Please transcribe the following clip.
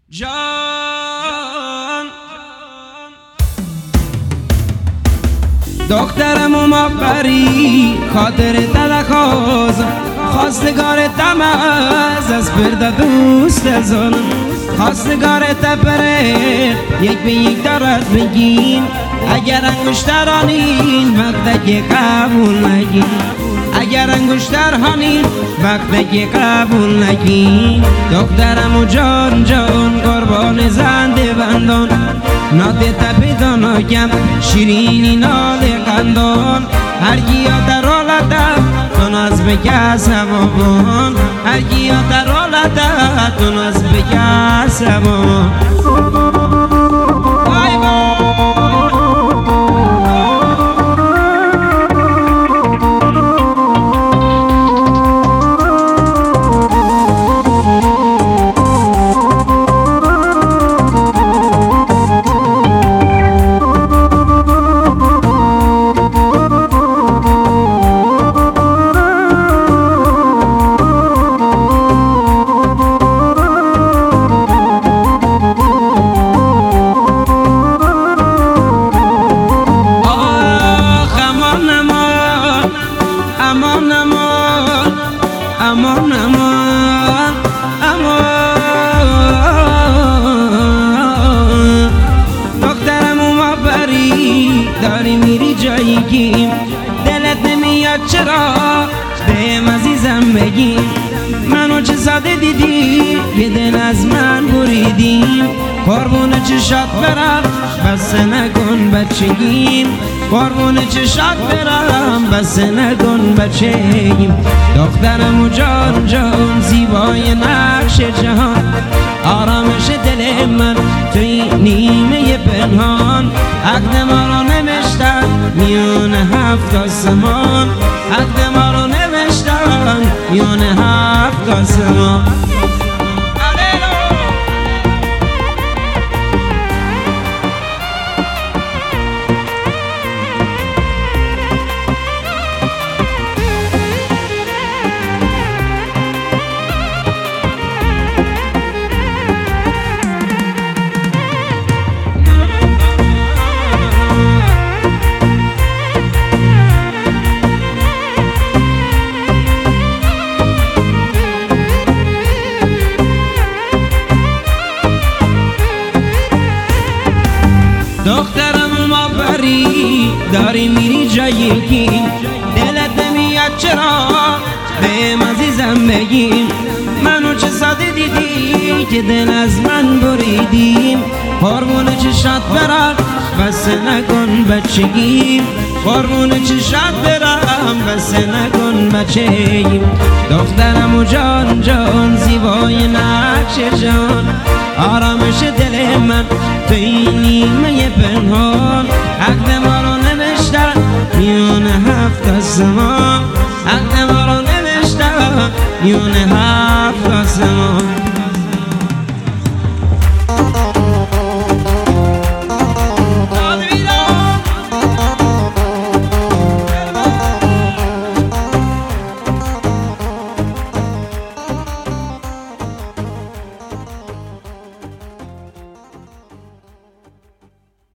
جان دخترم ما بری خاطر تلخاز خواستگار تمز از برده دوست زن خواستگار تپره یک به یک دارد بگیم اگر انگشتر آنین وقت که قبول نگیم اگر انگشتر هانین وقت که قبول نگیم دخترم و جان جان قربان زنده بندان ناده تپیدان آگم شیرینی ناله قندان هر گیا در حالت تو ناز بگه سبابان هر گیا در حالت تو ناز بگه سبابان امان امان امان دخترم ما بری داری میری جایی گیم دلت نمیاد چرا بهم عزیزم بگیم منو چه ساده دیدی یه دل از من بریدیم قربون چشات برم بس نکن بچگیم قربون چشات برم بس نکن بچگیم دخترم و جان جان زیبای نقش جهان آرامش دل من توی نیمه پنهان عقد ما رو نوشتن میون هفت آسمان عقد ما رو نوشتن میون هفت آسمان دخترم ما بری داری میری جایی گیم دلت نمیاد چرا بهم عزیزم بگیم منو چه ساده دیدی که دل از من بریدیم قربون چشات برم بس نکن بچگیم قربون چشات برم بس نکن بچگیم دخترم و جان جان زیبای نقش جان آرامش دل من توی نیمه پنهان عقد ما رو نوشتن میون هفت آسمان عقد ما رو نوشتن میون هفت آسمان